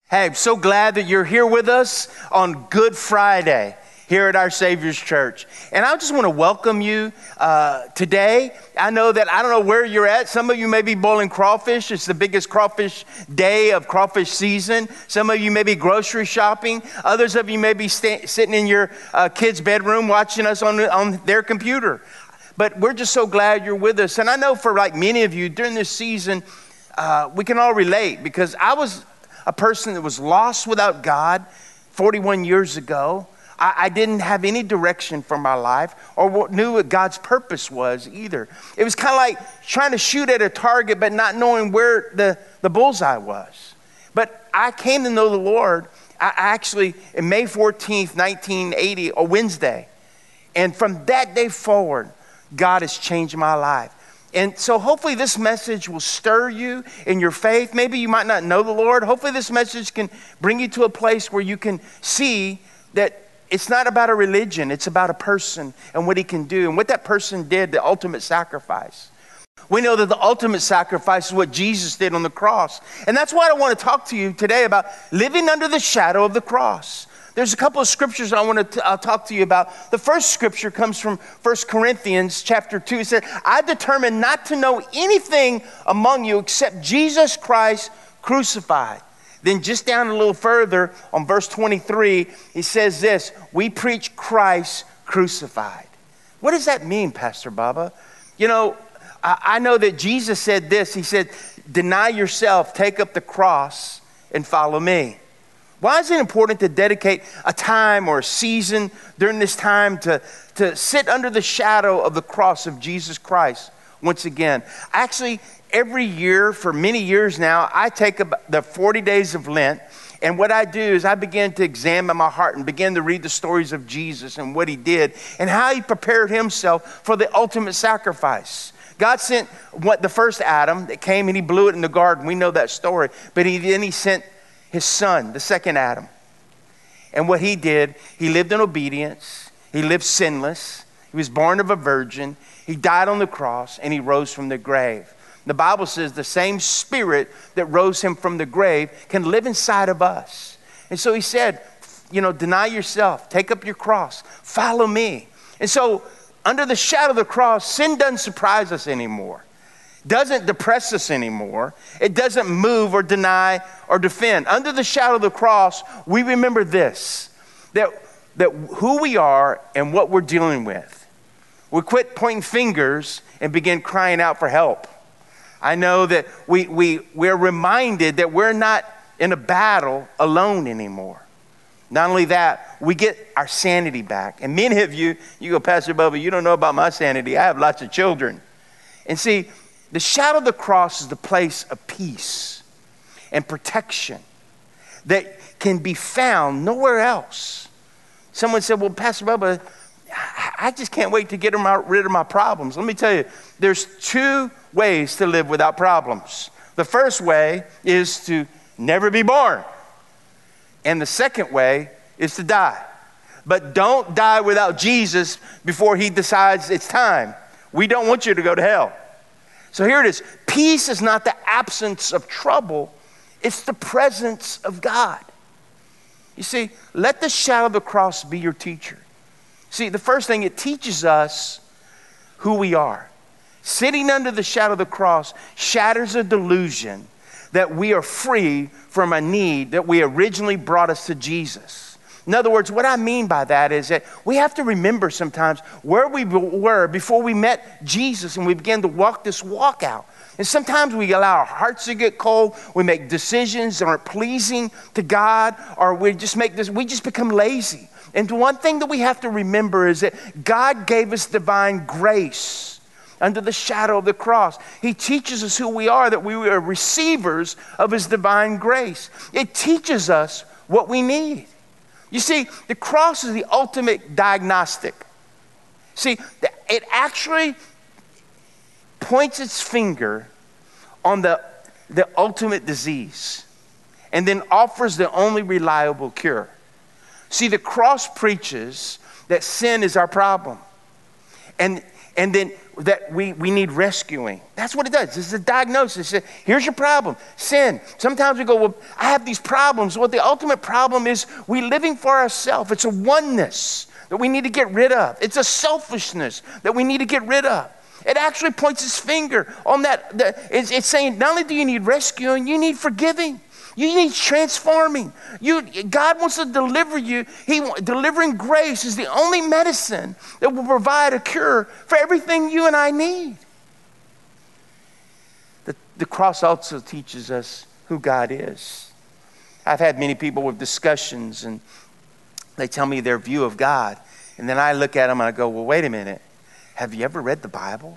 Hey, I'm so glad that you're here with us on Good Friday here at Our Savior's Church. And I just want to welcome you today. I know that I don't know where you're at. Some of you may be boiling crawfish. It's the biggest crawfish day of crawfish season. Some of you may be grocery shopping. Others of you may be sitting in your kid's bedroom watching us on their computer. But we're just so glad you're with us. And I know for like many of you during this season, we can all relate because I was a person that was lost without God 41 years ago. I didn't have any direction for my life or knew what God's purpose was either. It was kind of like trying to shoot at a target but not knowing where the bullseye was. But I came to know the Lord actually in May 14th, 1980, a Wednesday. And from that day forward, God has changed my life. And so hopefully this message will stir you in your faith. Maybe you might not know the Lord. Hopefully this message can bring you to a place where you can see that it's not about a religion. It's about a person and what he can do and what that person did, the ultimate sacrifice. We know that the ultimate sacrifice is what Jesus did on the cross. And that's why I want to talk to you today about living under the shadow of the cross. There's a couple of scriptures I want to talk to you about. The first scripture comes from 1 Corinthians chapter 2. It said, I determined not to know anything among you except Jesus Christ crucified. Then just down a little further on verse 23, he says this, we preach Christ crucified. What does that mean, Pastor Baba? You know, I know that Jesus said this. He said, deny yourself, take up the cross and follow me. Why is it important to dedicate a time or a season during this time to sit under the shadow of the cross of Jesus Christ once again? Actually, every year for many years now, I take the 40 days of Lent, and what I do is I begin to examine my heart and begin to read the stories of Jesus and what he did and how he prepared himself for the ultimate sacrifice. God sent the first Adam that came and he blew it in the garden. We know that story. But then he sent his son, the second Adam. And what he did, he lived in obedience. He lived sinless. He was born of a virgin. He died on the cross and he rose from the grave. The Bible says the same spirit that rose him from the grave can live inside of us. And so he said, you know, deny yourself, take up your cross, follow me. And so under the shadow of the cross, sin doesn't surprise us anymore. Doesn't depress us anymore. It doesn't move or deny or defend. Under the shadow of the cross, we remember this, that who we are and what we're dealing with. We quit pointing fingers and begin crying out for help. I know that we're reminded that we're not in a battle alone anymore. Not only that, we get our sanity back. And many of you go, Pastor Bubba, you don't know about my sanity. I have lots of children. And see, the shadow of the cross is the place of peace and protection that can be found nowhere else. Someone said, well, Pastor Bubba, I just can't wait to get rid of my problems. Let me tell you, there's two ways to live without problems. The first way is to never be born. And the second way is to die. But don't die without Jesus before he decides it's time. We don't want you to go to hell. So here it is. Peace is not the absence of trouble. It's the presence of God. You see, let the shadow of the cross be your teacher. See, the first thing, it teaches us who we are. Sitting under the shadow of the cross shatters a delusion that we are free from a need that we originally brought us to Jesus. In other words, what I mean by that is that we have to remember sometimes where we were before we met Jesus and we began to walk this walk out. And sometimes we allow our hearts to get cold. We make decisions that aren't pleasing to God, or we just become lazy. And one thing that we have to remember is that God gave us divine grace under the shadow of the cross. He teaches us who we are, that we are receivers of his divine grace. It teaches us what we need. You see, the cross is the ultimate diagnostic. See, it actually points its finger on the ultimate disease and then offers the only reliable cure. See, the cross preaches that sin is our problem. And and then that we need rescuing. That's what it does. This is a diagnosis. Here's your problem, sin. Sometimes we go, well, I have these problems. Well, the ultimate problem is we living for ourselves. It's a oneness that we need to get rid of. It's a selfishness that we need to get rid of. It actually points its finger on that. It's saying not only do you need rescuing, you need forgiving. You need transforming. God wants to deliver you. Delivering grace is the only medicine that will provide a cure for everything you and I need. The cross also teaches us who God is. I've had many people with discussions, and they tell me their view of God. And then I look at them and I go, well, wait a minute. Have you ever read the Bible?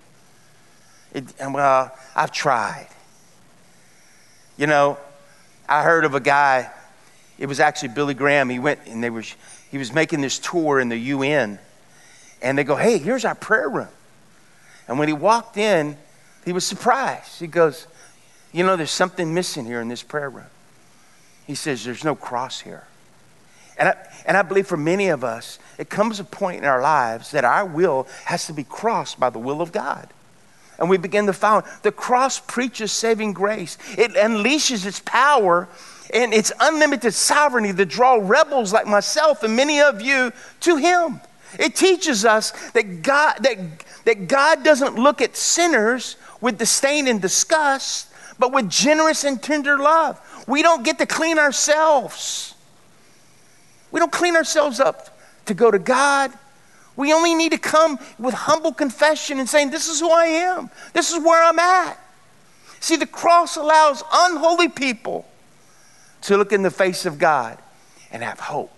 Well, I've tried. You know, I heard of a guy, it was actually Billy Graham. He went and he was making this tour in the UN. And they go, hey, here's our prayer room. And when he walked in, he was surprised. He goes, you know, there's something missing here in this prayer room. He says, there's no cross here. And I believe for many of us, it comes a point in our lives that our will has to be crossed by the will of God. And we begin to follow. The cross preaches saving grace. It unleashes its power and its unlimited sovereignty to draw rebels like myself and many of you to him. It teaches us that God doesn't look at sinners with disdain and disgust, but with generous and tender love. We don't get to clean ourselves. We don't clean ourselves up to go to God. We only need to come with humble confession and saying, this is who I am. This is where I'm at. See, the cross allows unholy people to look in the face of God and have hope.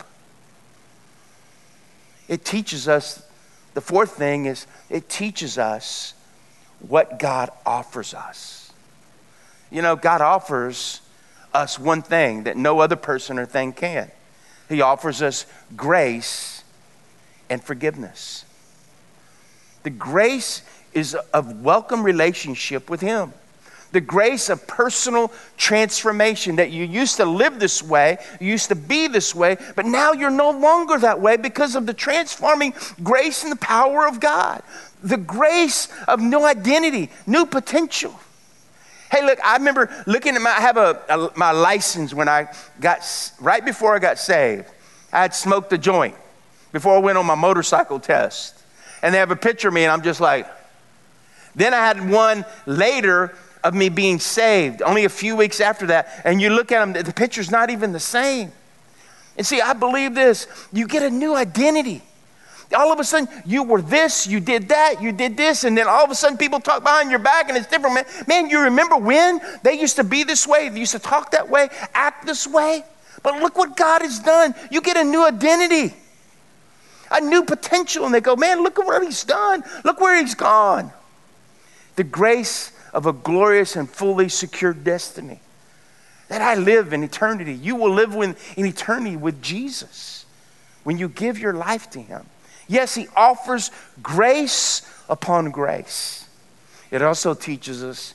It teaches us, the fourth thing is, it teaches us what God offers us. You know, God offers us one thing that no other person or thing can. He offers us grace and forgiveness. The grace is a welcome relationship with him. The grace of personal transformation, that you used to live this way, you used to be this way, but now you're no longer that way because of the transforming grace and the power of God. The grace of new identity, new potential. Hey, look, I remember looking at I have my license when right before I got saved. I had smoked a joint before I went on my motorcycle test. And they have a picture of me and I'm just like, then I had one later of me being saved, only a few weeks after that. And you look at them, the picture's not even the same. And see, I believe this, you get a new identity. All of a sudden, you were this, you did that, you did this, and then all of a sudden people talk behind your back and it's different. Man, you remember when they used to be this way, they used to talk that way, act this way? But look what God has done. You get a new identity, a new potential, and they go, man, look at what he's done. Look where he's gone. The grace of a glorious and fully secured destiny. That I live in eternity. You will live in eternity with Jesus when you give your life to him. Yes, he offers grace upon grace. It also teaches us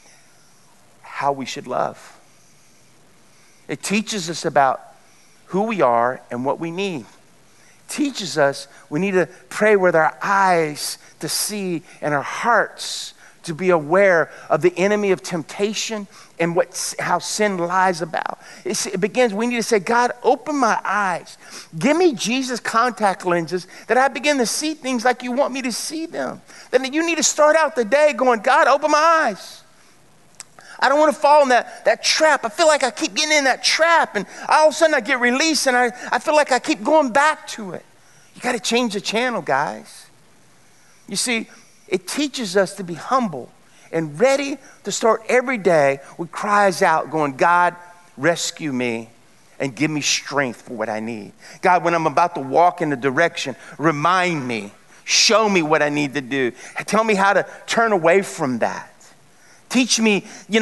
how we should love. It teaches us about who we are and what we need. It teaches us we need to pray with our eyes to see and our hearts to be aware of the enemy of temptation and how sin lies about. It begins, we need to say, God, open my eyes. Give me Jesus contact lenses that I begin to see things like you want me to see them. Then you need to start out the day going, God, open my eyes. I don't want to fall in that trap. I feel like I keep getting in that trap and all of a sudden I get released and I feel like I keep going back to it. You got to change the channel, guys. You see, it teaches us to be humble and ready to start every day with cries out going, God, rescue me and give me strength for what I need. God, when I'm about to walk in a direction, remind me, show me what I need to do. Tell me how to turn away from that. Teach me,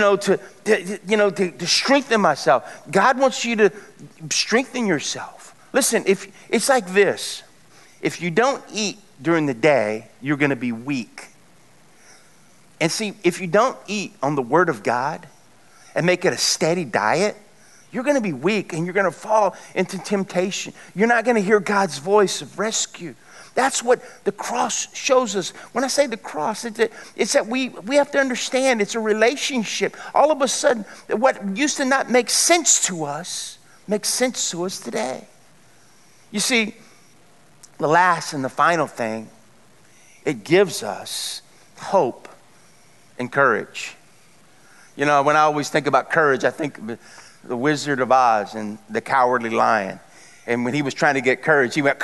to strengthen myself. God wants you to strengthen yourself. Listen, if it's like this, if you don't eat during the day, you're going to be weak. And see, if you don't eat on the Word of God and make it a steady diet, you're going to be weak and you're going to fall into temptation. You're not going to hear God's voice of rescue. That's what the cross shows us. When I say the cross, it's that we have to understand it's a relationship. All of a sudden, what used to not make sense to us makes sense to us today. You see, the last and the final thing, it gives us hope and courage. You know, when I always think about courage, I think of the Wizard of Oz and the Cowardly Lion. And when he was trying to get courage, he went,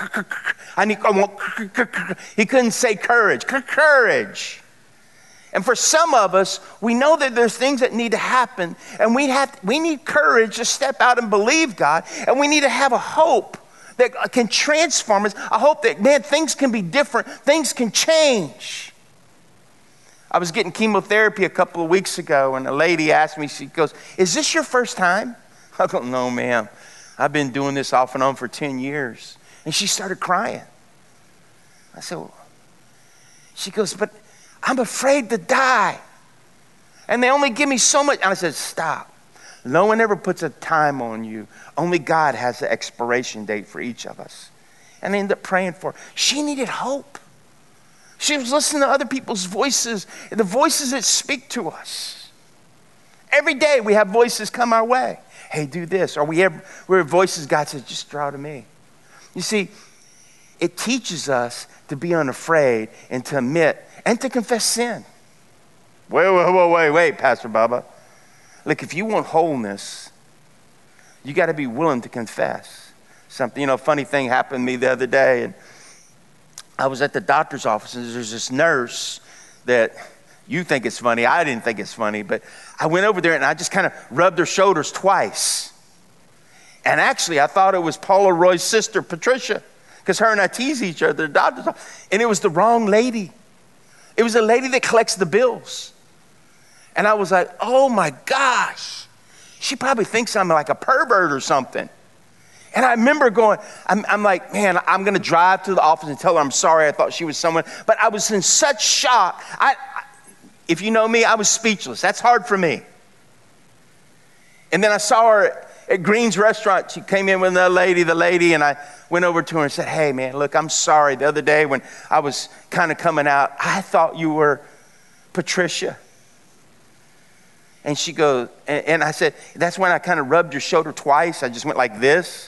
he couldn't say courage, courage. And for some of us, we know that there's things that need to happen, and we need courage to step out and believe God, and we need to have a hope that can transform us. I hope that, man, things can be different, things can change. I was getting chemotherapy a couple of weeks ago, and a lady asked me, she goes, "Is this your first time?" I go, "No, ma'am. I've been doing this off and on for 10 years. And she started crying. I said, well, she goes, "But I'm afraid to die. And they only give me so much." And I said, "Stop. No one ever puts a time on you. Only God has the expiration date for each of us." And I ended up praying for her. She needed hope. She was listening to other people's voices, the voices that speak to us. Every day we have voices come our way. Hey, do this. Or we have voices God says, just draw to me. You see, it teaches us to be unafraid and to admit and to confess sin. Wait, Pastor Bubba. Look, if you want wholeness, you got to be willing to confess something. You know, a funny thing happened to me the other day, and I was at the doctor's office, and there's this nurse that you think it's funny. I didn't think it's funny, but I went over there and I just kind of rubbed her shoulders twice. And actually, I thought it was Paula Roy's sister, Patricia, because her and I tease each other at the doctor's office. And it was the wrong lady. It was a lady that collects the bills. And I was like, oh my gosh, she probably thinks I'm like a pervert or something. And I remember going, I'm like, man, I'm going to drive to the office and tell her I'm sorry. I thought she was someone. But I was in such shock. If you know me, I was speechless. That's hard for me. And then I saw her at Green's restaurant. She came in with another lady, and I went over to her and said, "Hey, man, look, I'm sorry. The other day when I was kind of coming out, I thought you were Patricia." And she goes, and I said, "That's when I kind of rubbed your shoulder twice. I just went like this."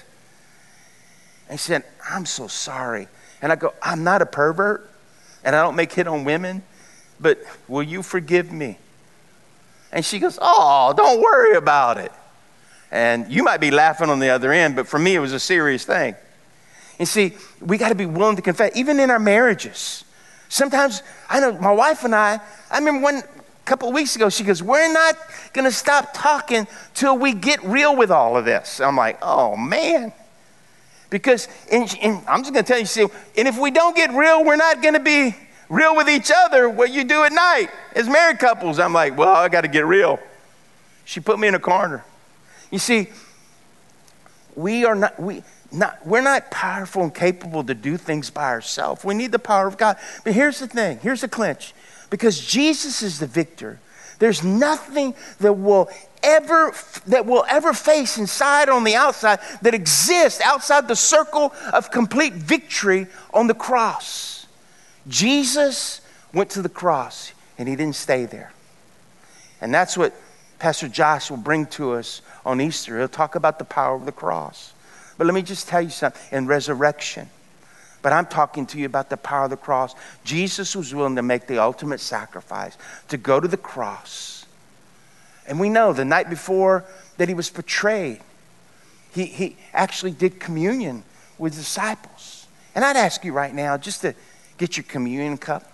And she said, "I'm so sorry." And I go, "I'm not a pervert, and I don't make hit on women, but will you forgive me?" And she goes, "Oh, don't worry about it." And you might be laughing on the other end, but for me, it was a serious thing. And see, we got to be willing to confess, even in our marriages. Sometimes, I know my wife and I remember a couple of weeks ago, she goes, "We're not going to stop talking till we get real with all of this." I'm like, oh, man. Because, and I'm just going to tell you, see, and if we don't get real, we're not going to be real with each other, what you do at night as married couples. I'm like, well, I got to get real. She put me in a corner. You see, we're not powerful and capable to do things by ourselves. We need the power of God. But here's the thing. Here's the clinch. Because Jesus is the victor, there's nothing that will ever face inside on the outside that exists outside the circle of complete victory on the cross. Jesus went to the cross and he didn't stay there. And that's what Pastor Josh will bring to us on Easter. He'll talk about the power of the cross. But let me just tell you something, in resurrection. But I'm talking to you about the power of the cross. Jesus was willing to make the ultimate sacrifice, to go to the cross. And we know the night before that he was betrayed, he actually did communion with disciples. And I'd ask you right now just to get your communion cup.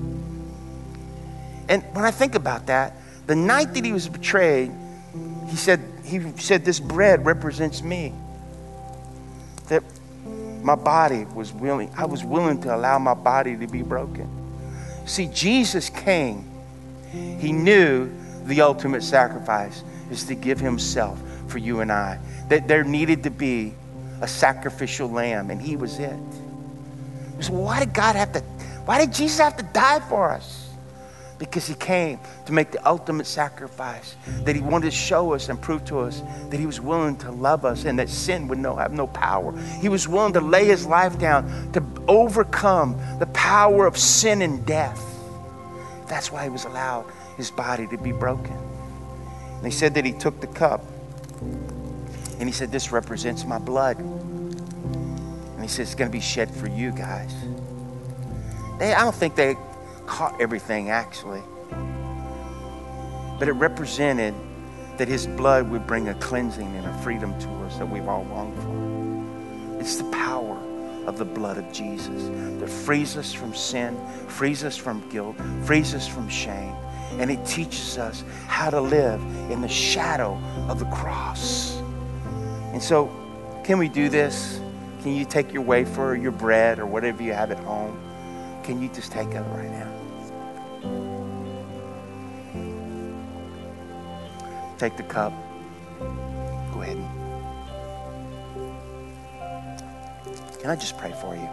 And when I think about that, the night that he was betrayed, he said, "This bread represents me." That my body was willing, I was willing to allow my body to be broken. See, Jesus came. He knew the ultimate sacrifice is to give himself for you and I. That there needed to be a sacrificial lamb, and he was it. So why did Jesus have to die for us? because he came to make the ultimate sacrifice, that he wanted to show us and prove to us that he was willing to love us and that sin would have no power. He was willing to lay his life down to overcome the power of sin and death. That's why he was allowed his body to be broken. And he said that he took the cup and he said, this represents my blood. And he said, it's going to be shed for you guys. I don't think they caught everything actually, but it represented that his blood would bring a cleansing and a freedom to us that we've all longed for. It's the power of the blood of Jesus that frees us from sin, frees us from guilt, frees us from shame, and it teaches us how to live in the shadow of the cross. And so, can we do this? Can you take your wafer or your bread or whatever you have at home? Can you just take it right now? Take the cup. Go ahead. Can I just pray for you?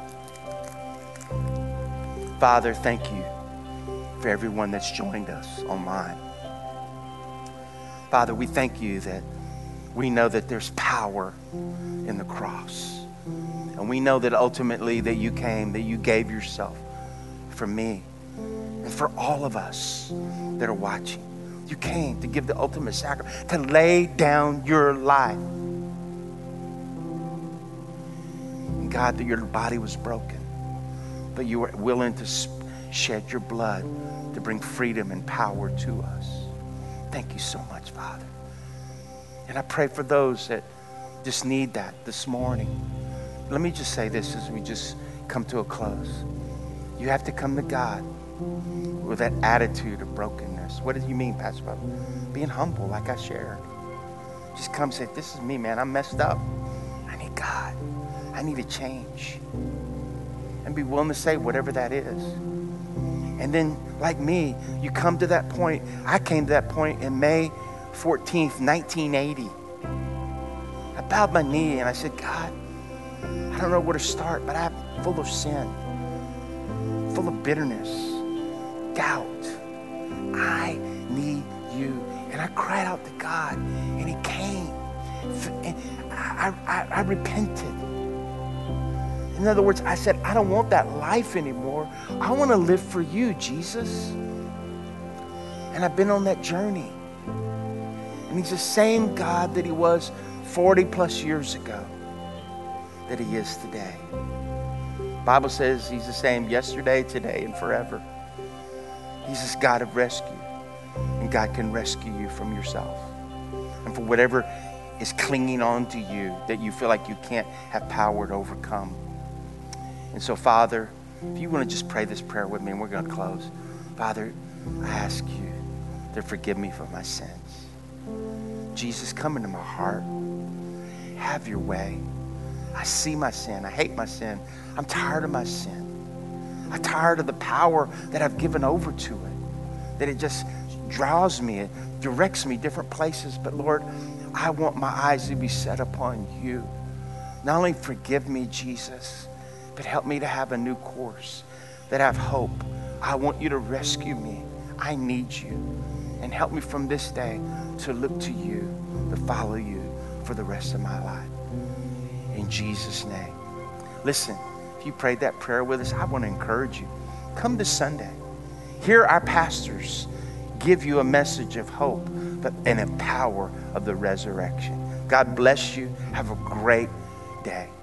Father, thank you for everyone that's joined us online. Father, we thank you that we know that there's power in the cross. And we know that ultimately that you came, that you gave yourself for me and for all of us that are watching. You came to give the ultimate sacrifice, to lay down your life. And God, that your body was broken, but you were willing to shed your blood to bring freedom and power to us. Thank you so much, Father. And I pray for those that just need that this morning. Let me just say this as we just come to a close. You have to come to God with that attitude of brokenness. What do you mean, Pastor Bob? Being humble, like I shared. Just come say, this is me, man. I'm messed up. I need God. I need a change. And be willing to say whatever that is. And then, like me, you come to that point. I came to that point in May 14th, 1980. I bowed my knee and I said, God, I don't know where to start, but I'm full of sin, full of bitterness, doubt. I need you. And I cried out to God, and he came. And I repented. In other words, I said, I don't want that life anymore. I want to live for you, Jesus. And I've been on that journey. And he's the same God that he was 40 plus years ago that he is today. The Bible says he's the same yesterday, today, and forever. He's this God of rescue. And God can rescue you from yourself. And for whatever is clinging on to you that you feel like you can't have power to overcome. And so, Father, if you want to just pray this prayer with me, and we're going to close. Father, I ask you to forgive me for my sins. Jesus, come into my heart. Have your way. I see my sin. I hate my sin. I'm tired of my sin. I'm tired of the power that I've given over to it. That it just draws me. It directs me different places. But Lord, I want my eyes to be set upon you. Not only forgive me, Jesus, but help me to have a new course, that I have hope. I want you to rescue me. I need you. And help me from this day to look to you, to follow you for the rest of my life. In Jesus' name. Listen, if you prayed that prayer with us, I want to encourage you. Come this Sunday. Hear our pastors give you a message of hope and a power of the resurrection. God bless you. Have a great day.